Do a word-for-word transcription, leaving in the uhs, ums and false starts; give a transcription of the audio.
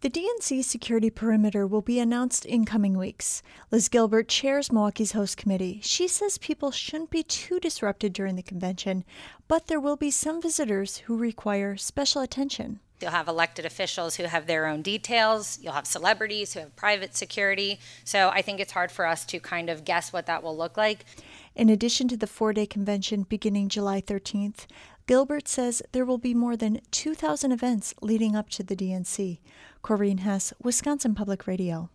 The D N C security perimeter will be announced in coming weeks. Liz Gilbert chairs Milwaukee's host committee. She says people shouldn't be too disrupted during the convention, but there will be some visitors who require special attention. You'll have elected officials who have their own details. You'll have celebrities who have private security. So I think it's hard for us to kind of guess what that will look like. In addition to the four-day convention beginning July thirteenth, Gilbert says there will be more than two thousand events leading up to the D N C. Corrine Hess, Wisconsin Public Radio.